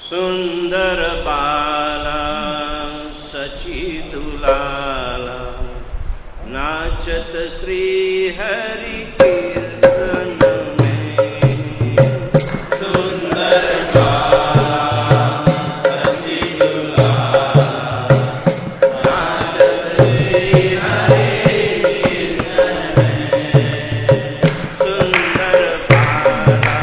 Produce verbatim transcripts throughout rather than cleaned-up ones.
सुंदर बाला सचिदुलाला नाचत श्री हरि कीर्तन में। सुंदर बाला सचिदुलाला नाचत श्री हरि कीर्तन में। सुंदर बाला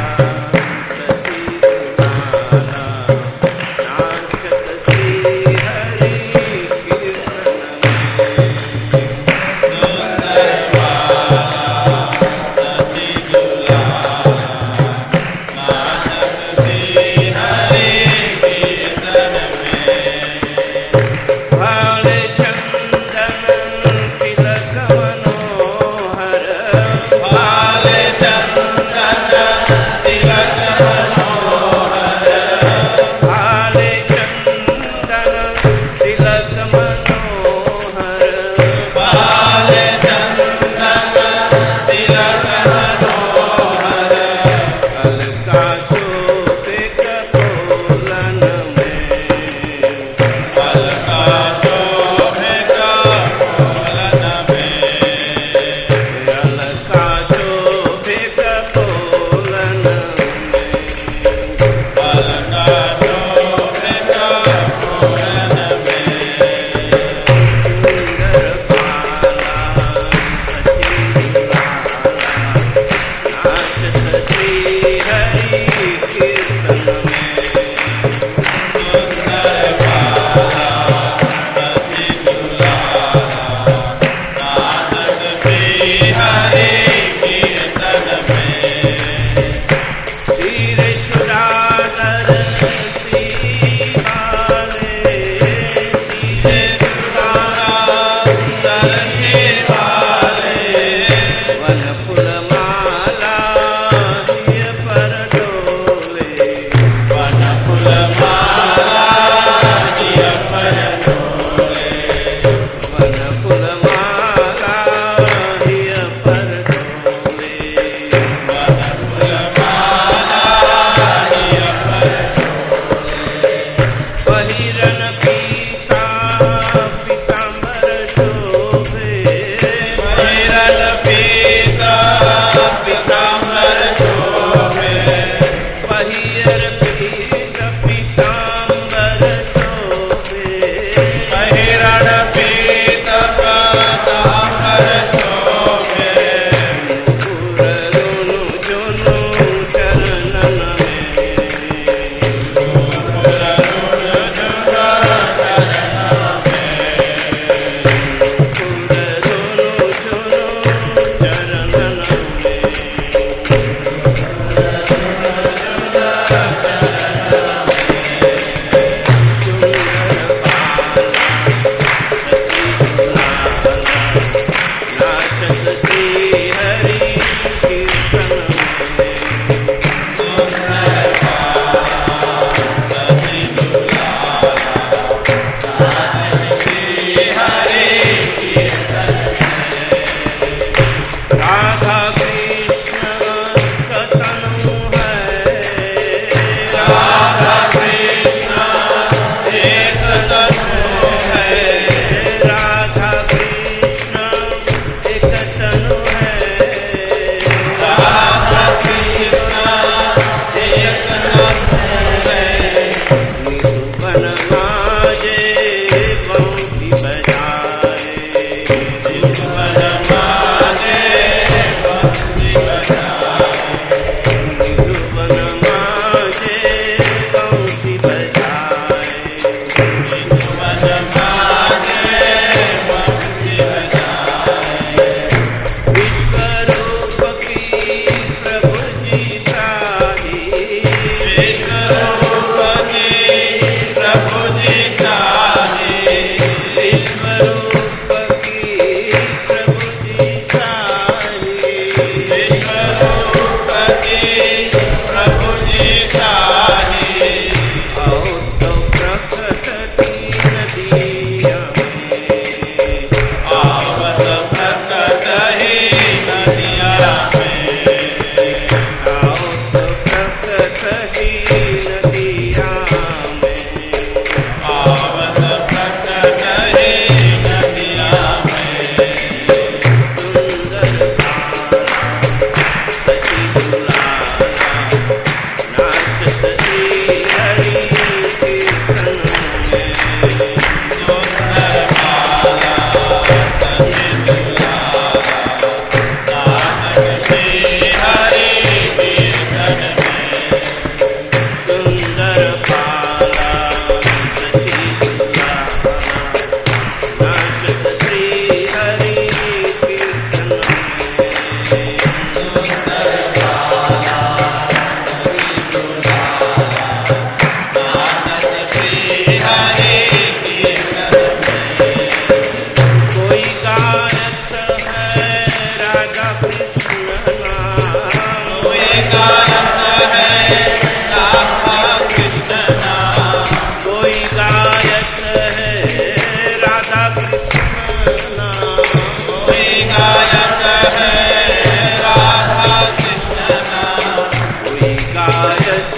सखी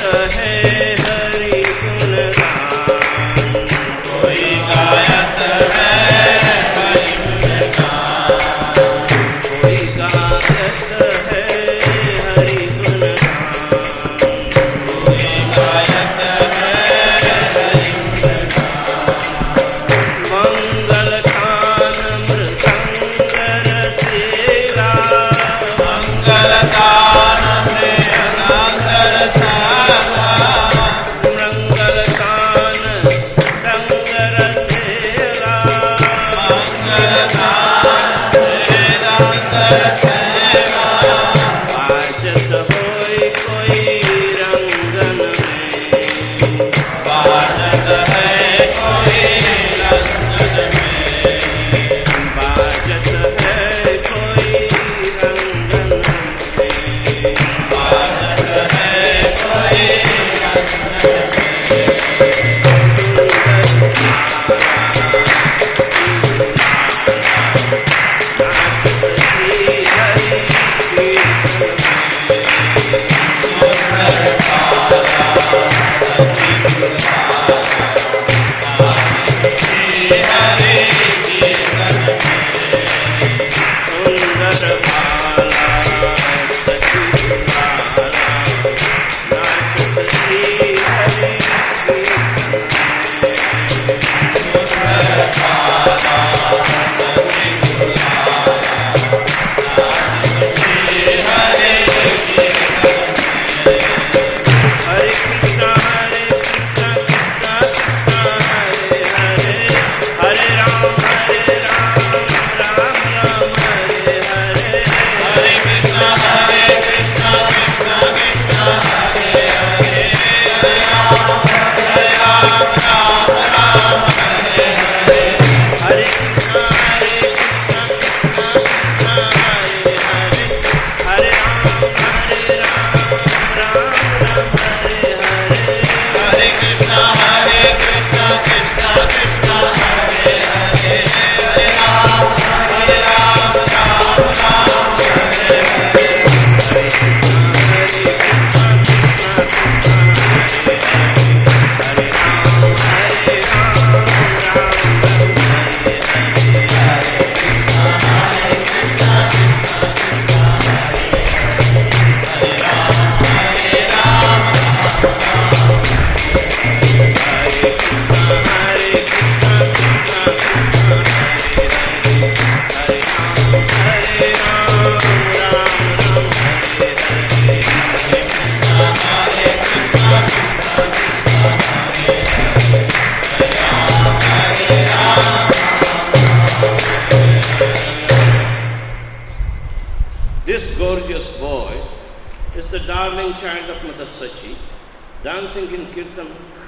Child of Mother Sachi, dancing in kirtan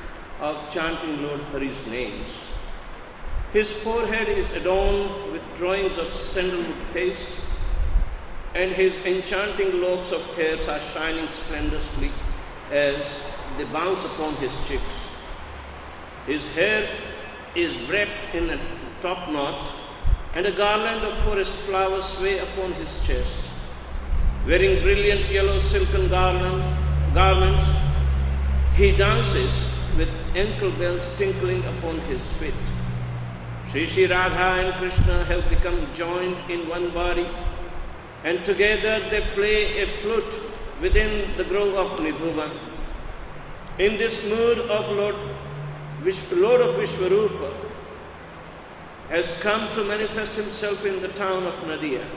or chanting Lord Hari's names. His forehead is adorned with drawings of sandalwood paste, and his enchanting locks of hair are shining splendorously as they bounce upon his cheeks. His hair is wrapped in a top knot, and a garland of forest flowers sway upon his chest. Wearing brilliant yellow silken garlands, garments, he dances with ankle bells tinkling upon his feet. Sri Sri Radha and Krishna have become joined in one body, and together they play a flute within the grove of Nidhuvan. In this mood of Lord, Lord of Vishwarupa has come to manifest himself in the town of Nadia.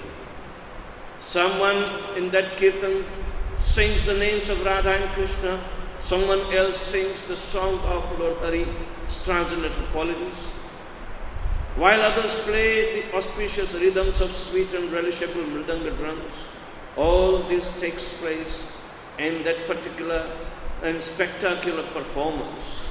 Someone in that kirtan sings the names of Radha and Krishna, someone else sings the song of Lord Hari's translated qualities, while others play the auspicious rhythms of sweet and relishable mridanga drums. All this takes place in that particular and spectacular performance.